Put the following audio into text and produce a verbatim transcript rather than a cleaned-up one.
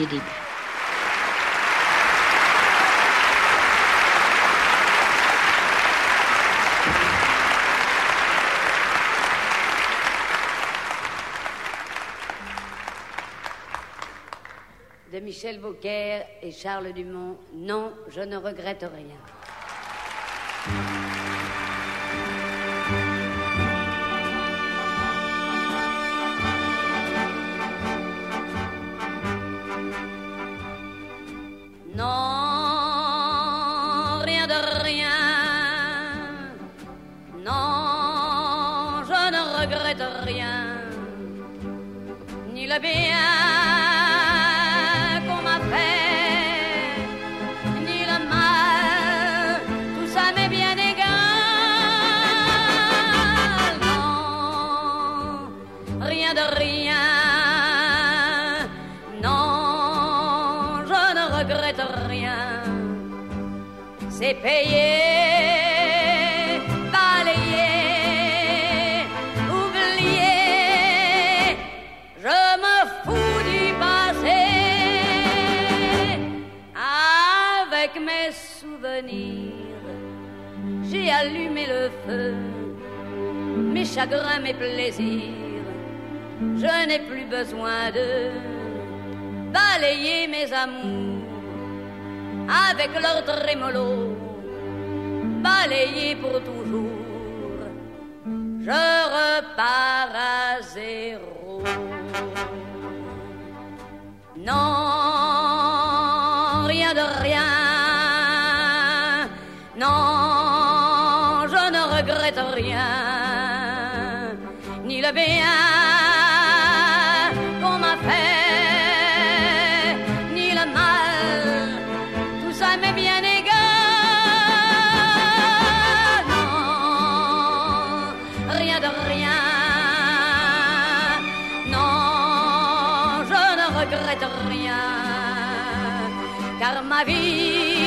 début. De Michel Beaucaire et Charles Dumont, non, je ne regrette rien. Non, rien de rien. Non, je ne regrette rien. Ni le bien qu'on m'a fait, ni le mal, tout ça m'est bien égal. Non, rien de rien. Non, je ne regrette rien. C'est payé, balayé, oublié. Je me fous du passé. Avec mes souvenirs, j'ai allumé le feu. Mes chagrins, mes plaisirs, je n'ai plus besoin de balayer mes amours avec leur trémolo, balayer pour toujours. Je repars à zéro. Non, rien de rien. Non, je ne regrette rien. Ni le bien qu'on m'a fait, ni le mal, tout ça m'est bien égal. Non, rien de rien. Non, je ne regrette rien, car ma vie